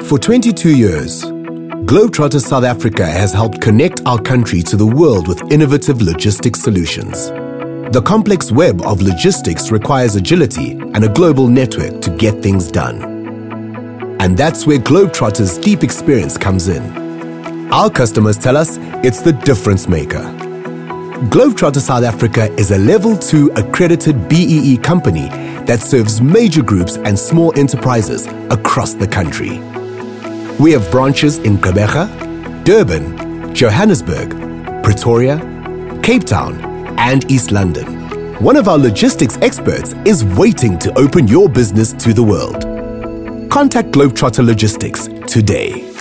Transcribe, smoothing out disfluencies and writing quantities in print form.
For 22 years, Globetrotters South Africa has helped connect our country to the world with innovative logistics solutions. The complex web of logistics requires agility and a global network to get things done. And that's where Globetrotters' deep experience comes in. Our customers tell us it's the difference maker. Globetrotters South Africa is a Level 2 accredited BEE company that serves major groups and small enterprises across the country. We have branches in Gqeberha, Durban, Johannesburg, Pretoria, Cape Town, and East London. One of our logistics experts is waiting to open your business to the world. Contact Globetrotter Logistics today.